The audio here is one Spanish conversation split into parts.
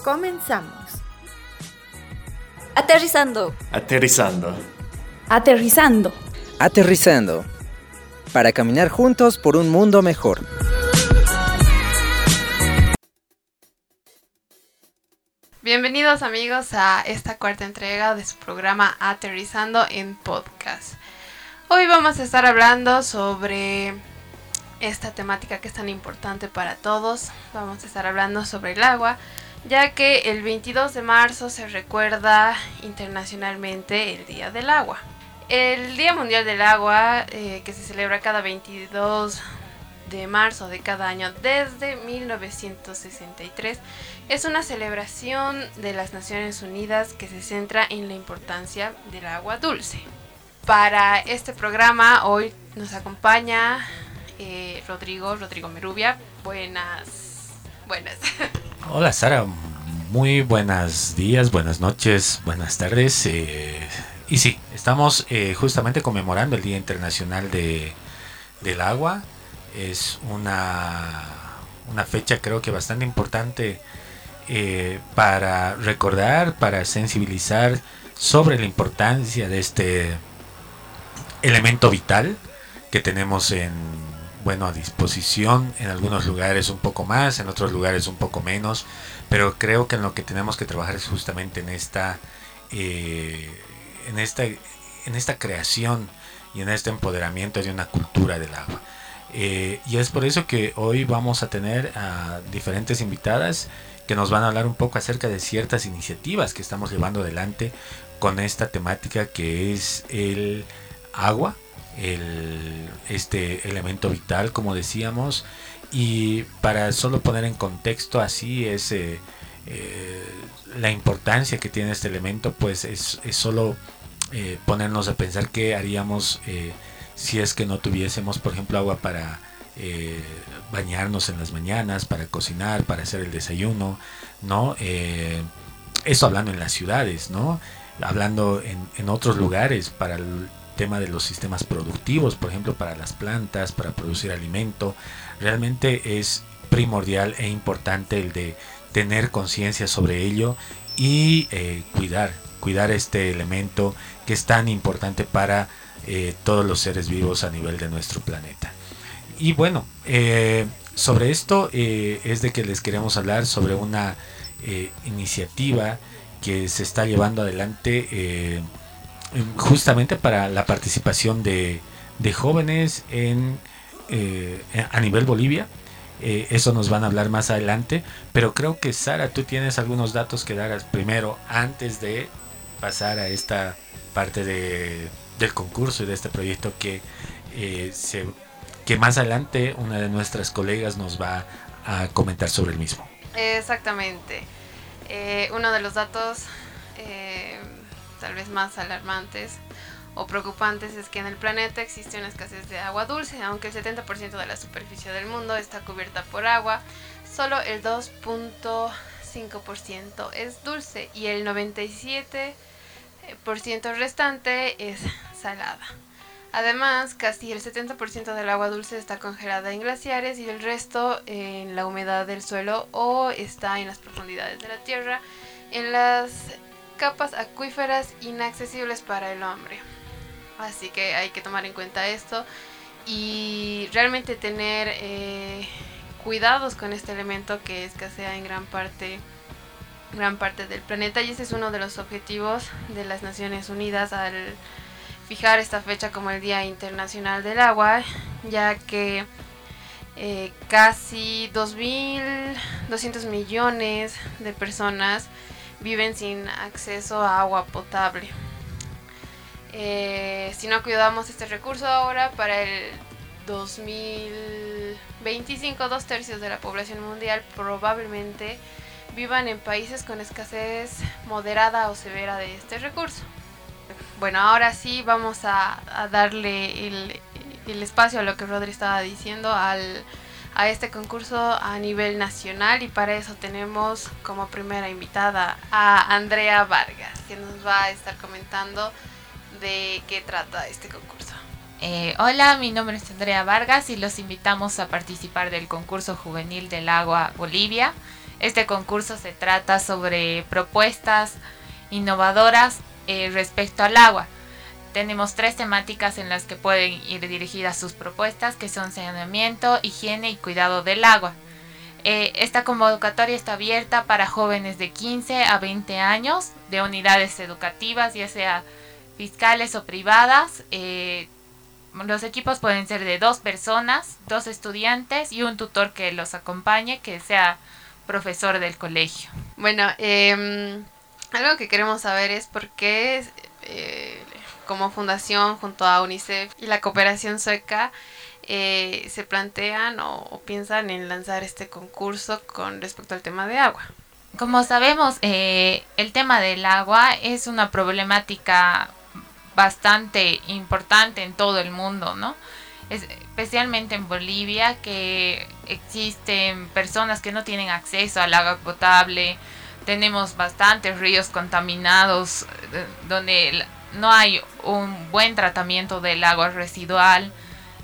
Comenzamos. Aterrizando. Aterrizando. Aterrizando. Aterrizando. Para caminar juntos por un mundo mejor. Bienvenidos amigos a esta cuarta entrega de su programa Aterrizando en Podcast. Hoy vamos a estar hablando sobre esta temática que es tan importante para todos. Vamos a estar hablando sobre el agua, ya que el 22 de marzo se recuerda internacionalmente el Día del Agua. El Día Mundial del Agua, que se celebra cada 22 de marzo de cada año desde 1963, es una celebración de las Naciones Unidas que se centra en la importancia del agua dulce. Para este programa hoy nos acompaña Rodrigo Merubia. Buenas. Hola Sara, muy buenos días, buenas noches, buenas tardes. Y sí, estamos justamente conmemorando el Día Internacional del Agua. Es una fecha creo que bastante importante para recordar, para sensibilizar sobre la importancia de este elemento vital que tenemos a disposición. En algunos lugares un poco más, en otros lugares un poco menos, pero creo que en lo que tenemos que trabajar es justamente en esta creación y en este empoderamiento de una cultura del agua. Y es por eso que hoy vamos a tener a diferentes invitadas que nos van a hablar un poco acerca de ciertas iniciativas que estamos llevando adelante con esta temática que es el agua, este elemento vital, como decíamos. Y para solo poner en contexto así es la importancia que tiene este elemento, pues es solo ponernos a pensar qué haríamos si es que no tuviésemos, por ejemplo, agua para bañarnos en las mañanas, para cocinar, para hacer el desayuno, ¿no? Esto hablando en las ciudades, ¿no? Hablando en otros lugares, para el tema de los sistemas productivos, por ejemplo, para las plantas, para producir alimento. Realmente es primordial e importante el de tener conciencia sobre ello y cuidar este elemento que es tan importante para todos los seres vivos a nivel de nuestro planeta. Y bueno, sobre esto es de que les queremos hablar sobre una iniciativa que se está llevando adelante justamente para la participación de jóvenes a nivel Bolivia. Eso nos van a hablar más adelante, pero creo que Sara, tú tienes algunos datos que dar primero antes de pasar a esta parte del concurso y de este proyecto que más adelante una de nuestras colegas nos va a comentar sobre el mismo. Exactamente. Uno de los datos tal vez más alarmantes o preocupantes es que en el planeta existe una escasez de agua dulce. Aunque el 70% de la superficie del mundo está cubierta por agua, solo el 2.5% es dulce y el 97% restante es salada. Además, casi el 70% del agua dulce está congelada en glaciares y el resto en la humedad del suelo o está en las profundidades de la tierra, en las capas acuíferas inaccesibles para el hombre. Así que hay que tomar en cuenta esto y realmente tener cuidados con este elemento que escasea en gran parte del planeta, y ese es uno de los objetivos de las Naciones Unidas al fijar esta fecha como el Día Internacional del Agua, ya que casi 2.200 millones de personas viven sin acceso a agua potable. Si no cuidamos este recurso ahora, para el 2025 2/3 de la población mundial probablemente vivan en países con escasez moderada o severa de este recurso. Bueno, ahora sí vamos a darle el espacio a lo que Rodri estaba diciendo, a este concurso a nivel nacional, y para eso tenemos como primera invitada a Andrea Vargas, que nos va a estar comentando de qué trata este concurso. Hola, mi nombre es Andrea Vargas y los invitamos a participar del concurso juvenil del agua Bolivia. Este concurso se trata sobre propuestas innovadoras respecto al agua. Tenemos 3 temáticas en las que pueden ir dirigidas sus propuestas, que son saneamiento, higiene y cuidado del agua. Esta convocatoria está abierta para jóvenes de 15 a 20 años de unidades educativas, ya sea fiscales o privadas. Los equipos pueden ser de 2 personas, 2 estudiantes y un tutor que los acompañe, que sea profesor del colegio. Bueno, algo que queremos saber es por qué como fundación junto a UNICEF y la cooperación sueca se plantean o piensan en lanzar este concurso con respecto al tema de agua. Como sabemos, el tema del agua es una problemática bastante importante en todo el mundo, ¿no? Especialmente en Bolivia, que existen personas que no tienen acceso al agua potable. Tenemos bastantes ríos contaminados donde no hay un buen tratamiento del agua residual.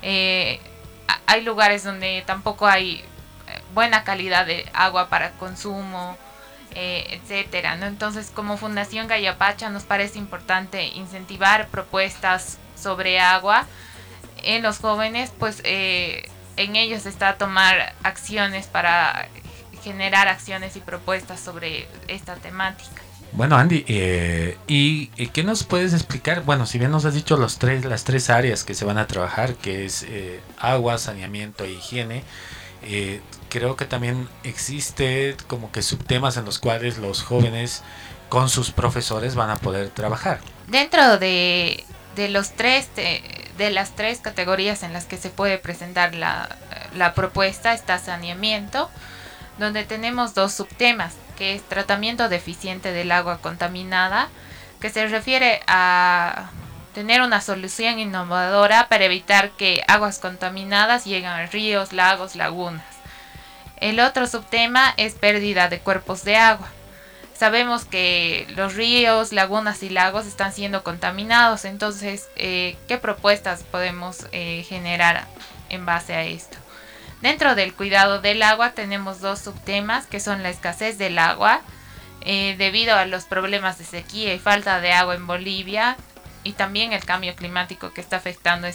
Hay lugares donde tampoco hay buena calidad de agua para consumo, etcétera, ¿no? Entonces, como Fundación Gayapacha nos parece importante incentivar propuestas sobre agua en los jóvenes, pues en ellos está tomar acciones para generar acciones y propuestas sobre esta temática. Bueno, Andy, ¿y qué nos puedes explicar? Bueno, si bien nos has dicho las 3 áreas que se van a trabajar, que es agua, saneamiento e higiene, creo que también existe como que subtemas en los cuales los jóvenes con sus profesores van a poder trabajar. Dentro de los de las 3 categorías en las que se puede presentar la propuesta está saneamiento, donde tenemos 2 subtemas, que es tratamiento deficiente del agua contaminada, que se refiere a tener una solución innovadora para evitar que aguas contaminadas lleguen a ríos, lagos, lagunas. El otro subtema es pérdida de cuerpos de agua. Sabemos que los ríos, lagunas y lagos están siendo contaminados, entonces, ¿qué propuestas podemos generar en base a esto? Dentro del cuidado del agua tenemos 2 subtemas, que son la escasez del agua, debido a los problemas de sequía y falta de agua en Bolivia, y también el cambio climático que está afectando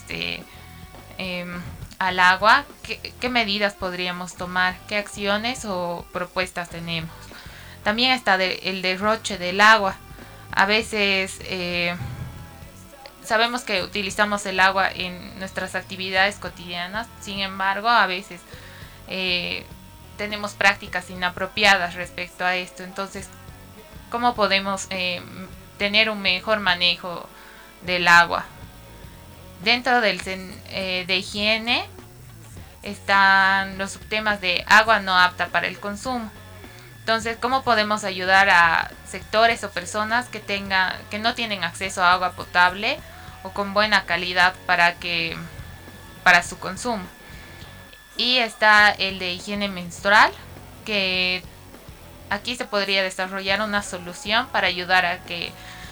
al agua. ¿Qué medidas podríamos tomar? ¿Qué acciones o propuestas tenemos? También está el derroche del agua. A veces sabemos que utilizamos el agua en nuestras actividades cotidianas, sin embargo, a veces tenemos prácticas inapropiadas respecto a esto. Entonces, ¿cómo podemos tener un mejor manejo del agua? Dentro de higiene están los subtemas de agua no apta para el consumo. Entonces, ¿cómo podemos ayudar a sectores o personas que no tienen acceso a agua potable o con buena calidad para su consumo? Y está el de higiene menstrual, que aquí se podría desarrollar una solución para ayudar a que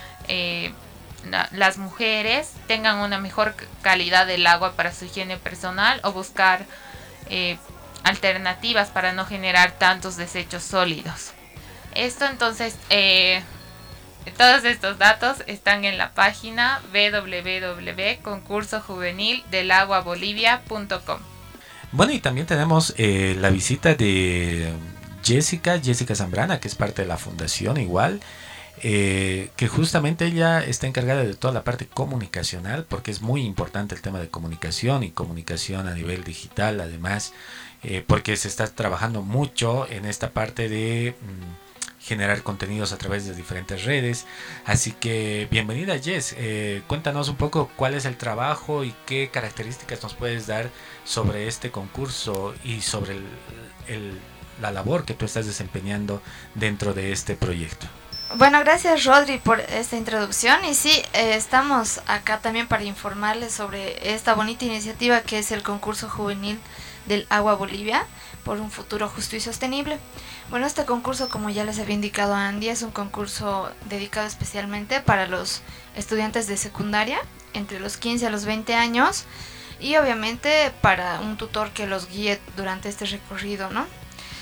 las mujeres tengan una mejor calidad del agua para su higiene personal, o buscar alternativas para no generar tantos desechos sólidos. Esto entonces, todos estos datos están en la página www.concursojuvenildelaguabolivia.com. Bueno, y también tenemos la visita de Jessica Zambrana, que es parte de la fundación igual, que justamente ella está encargada de toda la parte comunicacional, porque es muy importante el tema de comunicación y comunicación a nivel digital, además, porque se está trabajando mucho en esta parte de generar contenidos a través de diferentes redes. Así que bienvenida, Jess. Cuéntanos un poco cuál es el trabajo y qué características nos puedes dar sobre este concurso y sobre la labor que tú estás desempeñando dentro de este proyecto. Bueno, gracias Rodri por esta introducción, y sí, estamos acá también para informarles sobre esta bonita iniciativa que es el concurso juvenil del Agua Bolivia por un futuro justo y sostenible. Bueno, este concurso, como ya les había indicado Andy, es un concurso dedicado especialmente para los estudiantes de secundaria entre los 15 a los 20 años, y obviamente para un tutor que los guíe durante este recorrido, ¿no?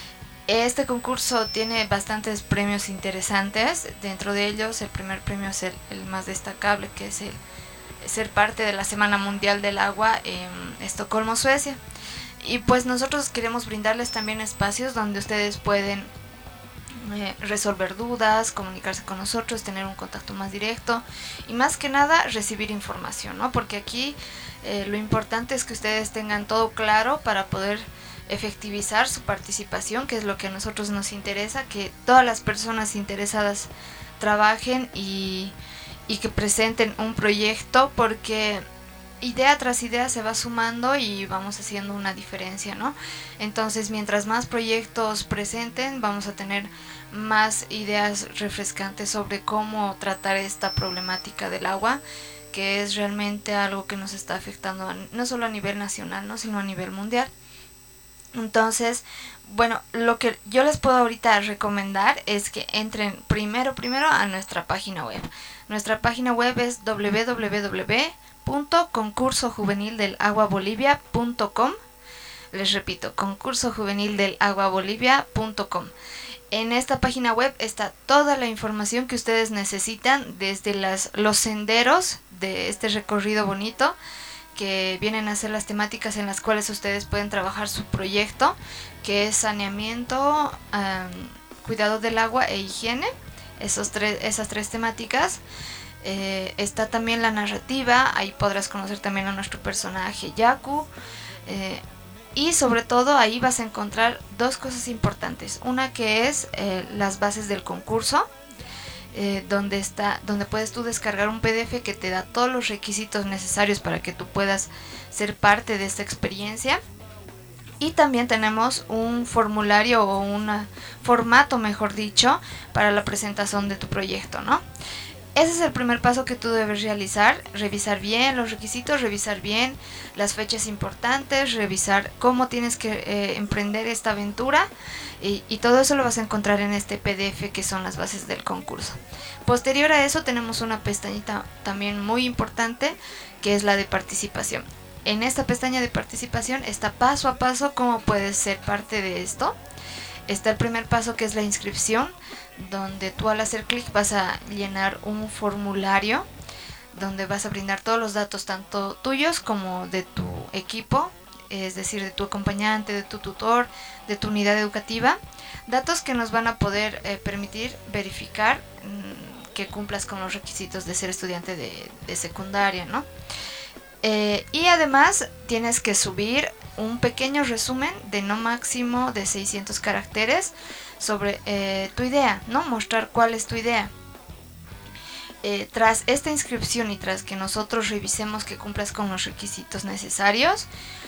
Este concurso tiene bastantes premios interesantes. Dentro de ellos, el primer premio es el más destacable, que es el ser parte de la Semana Mundial del Agua en Estocolmo, Suecia. Y pues nosotros queremos brindarles también espacios donde ustedes pueden resolver dudas, comunicarse con nosotros, tener un contacto más directo y más que nada recibir información, ¿no? Porque aquí lo importante es que ustedes tengan todo claro para poder efectivizar su participación, que es lo que a nosotros nos interesa, que todas las personas interesadas trabajen y que presenten un proyecto, porque idea tras idea se va sumando y vamos haciendo una diferencia, ¿no? Entonces, mientras más proyectos presenten, vamos a tener más ideas refrescantes sobre cómo tratar esta problemática del agua, que es realmente algo que nos está afectando no solo a nivel nacional, ¿no? Sino a nivel mundial. Entonces, bueno, lo que yo les puedo ahorita recomendar es que entren primero a nuestra página web. Nuestra página web es www.concursojuvenildelaguabolivia.com. Les repito, concursojuvenildelaguabolivia.com. En esta página web está toda la información que ustedes necesitan, desde los senderos de este recorrido bonito, que vienen a ser las temáticas en las cuales ustedes pueden trabajar su proyecto, que es saneamiento, cuidado del agua e higiene, esas tres temáticas. Está también la narrativa, ahí podrás conocer también a nuestro personaje Yaku, y sobre todo ahí vas a encontrar dos cosas importantes. Una que es las bases del concurso, donde puedes tú descargar un PDF que te da todos los requisitos necesarios para que tú puedas ser parte de esta experiencia. Y también tenemos un formulario o un formato, mejor dicho, para la presentación de tu proyecto, ¿no? Ese es el primer paso que tú debes realizar: revisar bien los requisitos, revisar bien las fechas importantes, revisar cómo tienes que emprender esta aventura, y todo eso lo vas a encontrar en este PDF que son las bases del concurso. Posterior a eso tenemos una pestañita también muy importante, que es la de participación. En esta pestaña de participación está paso a paso cómo puedes ser parte de esto. Está el primer paso, que es la inscripción, donde tú al hacer clic vas a llenar un formulario donde vas a brindar todos los datos, tanto tuyos como de tu equipo, es decir, de tu acompañante, de tu tutor, de tu unidad educativa, datos que nos van a poder permitir verificar que cumplas con los requisitos de ser estudiante de secundaria, ¿no? Y además tienes que subir un pequeño resumen de no máximo de 600 caracteres sobre tu idea, ¿no? Mostrar cuál es tu idea. Tras esta inscripción y tras que nosotros revisemos que cumplas con los requisitos necesarios,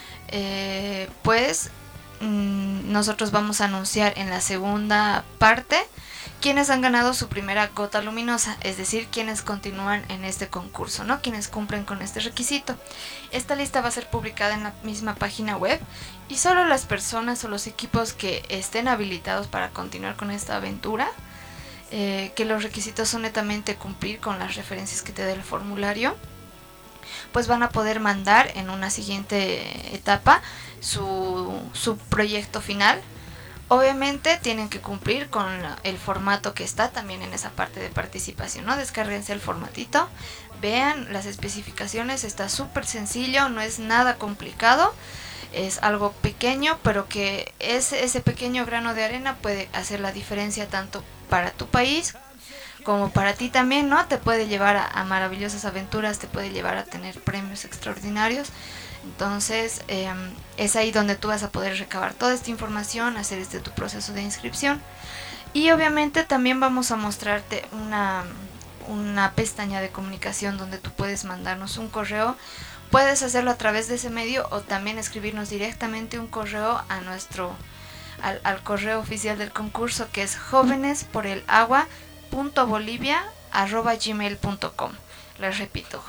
pues nosotros vamos a anunciar en la segunda parte quienes han ganado su primera gota luminosa, es decir, quienes continúan en este concurso, ¿no? Quienes cumplen con este requisito. Esta lista va a ser publicada en la misma página web, y solo las personas o los equipos que estén habilitados para continuar con esta aventura, que los requisitos son netamente cumplir con las referencias que te da el formulario, pues van a poder mandar en una siguiente etapa su proyecto final. Obviamente tienen que cumplir con el formato que está también en esa parte de participación, ¿no? Descárguense el formatito, vean las especificaciones, está súper sencillo, no es nada complicado, es algo pequeño, pero que ese pequeño grano de arena puede hacer la diferencia tanto para tu país como para ti también, ¿no? Te puede llevar a maravillosas aventuras, te puede llevar a tener premios extraordinarios. Entonces es ahí donde tú vas a poder recabar toda esta información, hacer tu proceso de inscripción, y obviamente también vamos a mostrarte una pestaña de comunicación donde tú puedes mandarnos un correo. Puedes hacerlo a través de ese medio o también escribirnos directamente un correo a al correo oficial del concurso, que es jovenesporelagua.bolivia@gmail.com. Les repito,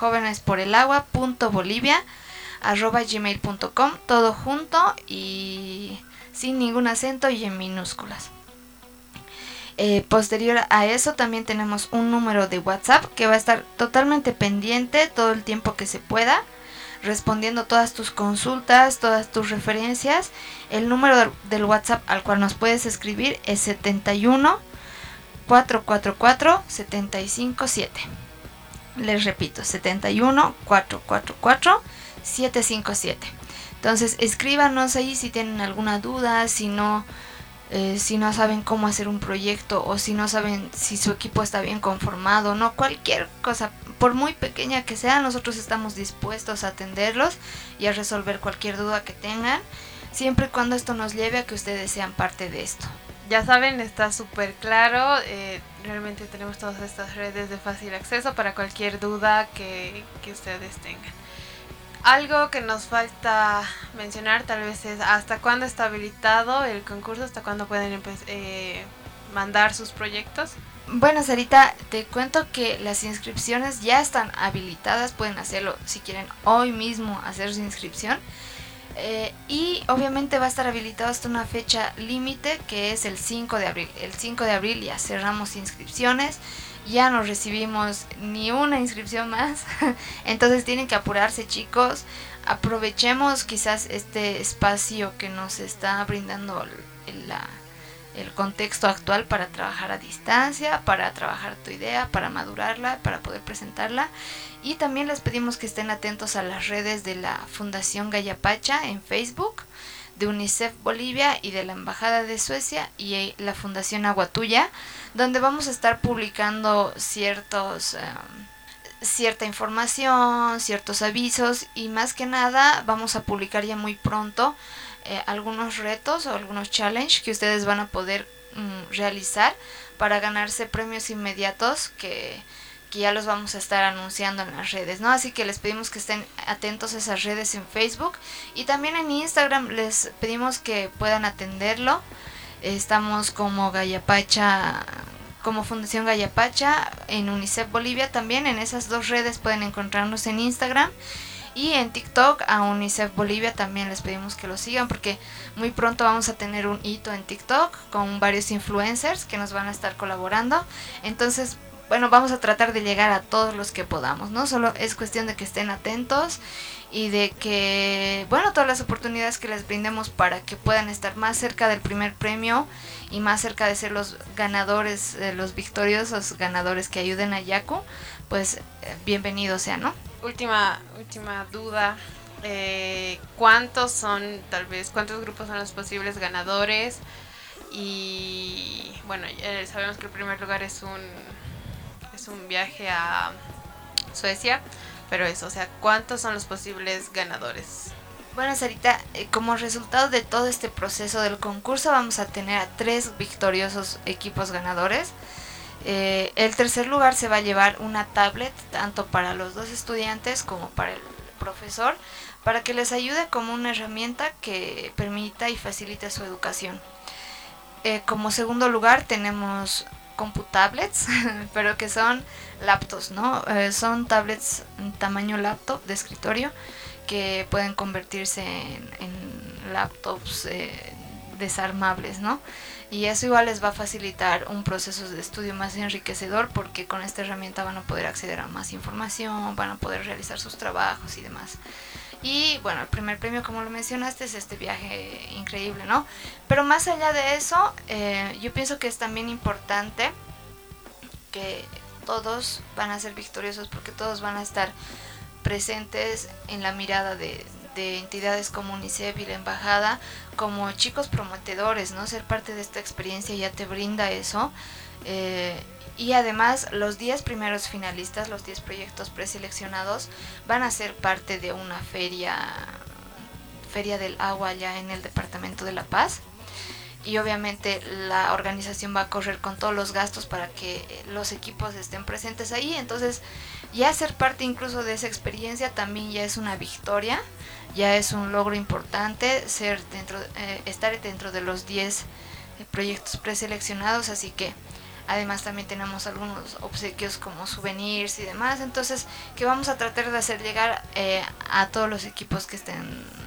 jovenesporelagua.bolivia@gmail.com, todo junto y sin ningún acento y en minúsculas. Posterior a eso también tenemos un número de WhatsApp que va a estar totalmente pendiente todo el tiempo que se pueda respondiendo todas tus consultas, todas tus referencias. El número del WhatsApp al cual nos puedes escribir es 71 444 757. Les repito, 71 444 757. Entonces escríbanos ahí si tienen alguna duda, si no saben cómo hacer un proyecto, o si no saben si su equipo está bien conformado, no, cualquier cosa, por muy pequeña que sea, nosotros estamos dispuestos a atenderlos y a resolver cualquier duda que tengan, siempre y cuando esto nos lleve a que ustedes sean parte de esto. Ya saben, está súper claro, realmente tenemos todas estas redes de fácil acceso para cualquier duda que ustedes tengan. Algo que nos falta mencionar tal vez es hasta cuándo está habilitado el concurso, hasta cuándo pueden mandar sus proyectos. Bueno, Sarita, te cuento que las inscripciones ya están habilitadas, pueden hacerlo si quieren hoy mismo hacer su inscripción. Y obviamente va a estar habilitado hasta una fecha límite que es el 5 de abril. El 5 de abril ya cerramos inscripciones, ya no recibimos ni una inscripción más. Entonces tienen que apurarse, chicos. Aprovechemos quizás este espacio que nos está brindando el contexto actual para trabajar a distancia, para trabajar tu idea, para madurarla, para poder presentarla. Y también les pedimos que estén atentos a las redes de la Fundación Gayapacha en Facebook, de UNICEF Bolivia y de la Embajada de Suecia y la Fundación Aguatuya, donde vamos a estar publicando cierta información, ciertos avisos, y más que nada vamos a publicar ya muy pronto algunos retos o algunos challenges que ustedes van a poder realizar para ganarse premios inmediatos que ya los vamos a estar anunciando en las redes, ¿no? Así que les pedimos que estén atentos a esas redes en Facebook, y también en Instagram les pedimos que puedan atenderlo. Estamos como Gayapacha, como Fundación Gayapacha, en UNICEF Bolivia también. En esas dos redes pueden encontrarnos en Instagram, y en TikTok a UNICEF Bolivia también les pedimos que lo sigan, porque muy pronto vamos a tener un hito en TikTok con varios influencers que nos van a estar colaborando. Entonces, bueno, vamos a tratar de llegar a todos los que podamos, ¿no? Solo es cuestión de que estén atentos y de que, bueno, todas las oportunidades que les brindemos para que puedan estar más cerca del primer premio y más cerca de ser los ganadores, los victoriosos ganadores que ayuden a Yaku, pues bienvenidos sean, ¿no? Última duda, ¿cuántos grupos son los posibles ganadores? Y bueno, sabemos que el primer lugar es un viaje a Suecia, pero eso, o sea, ¿cuántos son los posibles ganadores? Bueno, Sarita, como resultado de todo este proceso del concurso vamos a tener a 3 victoriosos equipos ganadores. El tercer lugar se va a llevar una tablet, tanto para los 2 estudiantes como para el profesor, para que les ayude como una herramienta que permita y facilite su educación. Como segundo lugar tenemos computablets, pero que son laptops, ¿no? Son tablets en tamaño laptop de escritorio que pueden convertirse en laptops desarmables, ¿no? Y eso igual les va a facilitar un proceso de estudio más enriquecedor, porque con esta herramienta van a poder acceder a más información, van a poder realizar sus trabajos y demás. Y bueno, el primer premio, como lo mencionaste, es este viaje increíble, ¿no? Pero más allá de eso, yo pienso que es también importante que todos van a ser victoriosos, porque todos van a estar presentes en la mirada de entidades como UNICEF y la Embajada, como chicos prometedores, ¿no? Ser parte de esta experiencia ya te brinda eso. Y además los 10 primeros finalistas, los 10 proyectos preseleccionados, van a ser parte de una feria del agua allá en el departamento de La Paz. Y obviamente la organización va a correr con todos los gastos para que los equipos estén presentes ahí. Entonces ya ser parte incluso de esa experiencia también ya es una victoria, ya es un logro importante estar dentro de los 10 proyectos preseleccionados. Así que además también tenemos algunos obsequios como souvenirs y demás, entonces que vamos a tratar de hacer llegar a todos los equipos que estén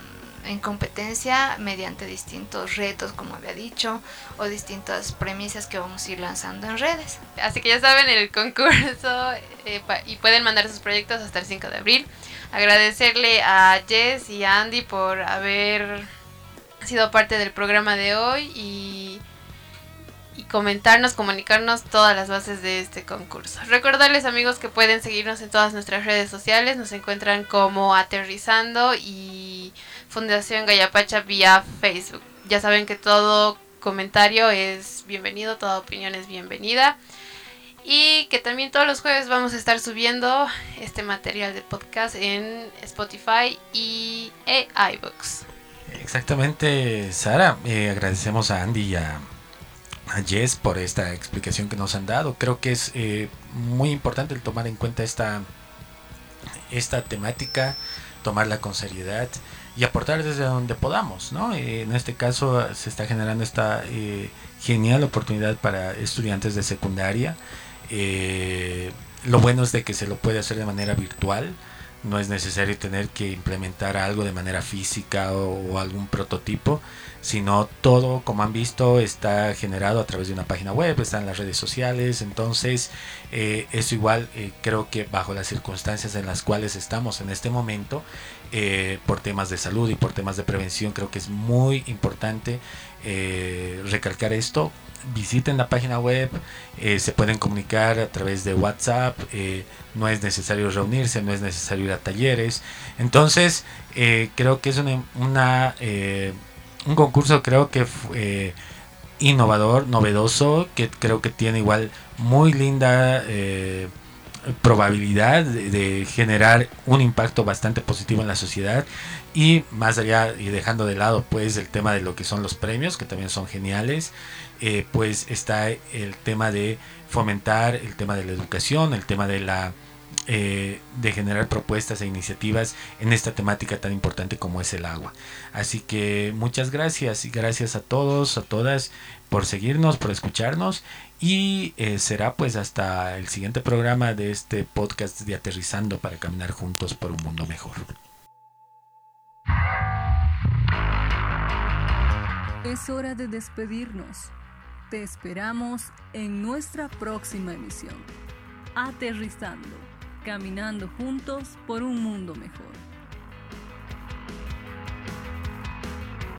en competencia mediante distintos retos, como había dicho, o distintas premisas que vamos a ir lanzando en redes. Así que ya saben, el concurso y pueden mandar sus proyectos hasta el 5 de abril. Agradecerle a Jess y a Andy por haber sido parte del programa de hoy y comunicarnos todas las bases de este concurso. Recordarles, amigos, que pueden seguirnos en todas nuestras redes sociales. Nos encuentran como Aterrizando y Fundación Gallapacha vía Facebook. Ya saben que todo comentario es bienvenido, toda opinión es bienvenida. Y que también todos los jueves vamos a estar subiendo este material de podcast en Spotify y iVoox. Exactamente, Sara. Agradecemos a Andy y a Jess por esta explicación que nos han dado. Creo que es muy importante el tomar en cuenta esta temática, tomarla con seriedad y aportar desde donde podamos, ¿no? En este caso se está generando esta genial oportunidad para estudiantes de secundaria. Lo bueno es de que se lo puede hacer de manera virtual. No es necesario tener que implementar algo de manera física o algún prototipo, sino todo, como han visto, está generado a través de una página web, está en las redes sociales. Entonces eso igual creo que bajo las circunstancias en las cuales estamos en este momento, por temas de salud y por temas de prevención, creo que es muy importante recalcar esto. Visiten la página web, se pueden comunicar a través de WhatsApp, no es necesario reunirse, no es necesario ir a talleres. Entonces creo que es un concurso, creo que innovador, novedoso, que creo que tiene igual muy linda probabilidad de generar un impacto bastante positivo en la sociedad. Y más allá, y dejando de lado pues el tema de lo que son los premios, que también son geniales, pues está el tema de fomentar el tema de la educación, el tema de de generar propuestas e iniciativas en esta temática tan importante como es el agua. Así que muchas gracias, y gracias a todos, a todas, por seguirnos, por escucharnos, y será pues hasta el siguiente programa de este podcast de Aterrizando para caminar juntos por un mundo mejor. Es hora de despedirnos. Te esperamos en nuestra próxima emisión. Aterrizando, caminando juntos por un mundo mejor.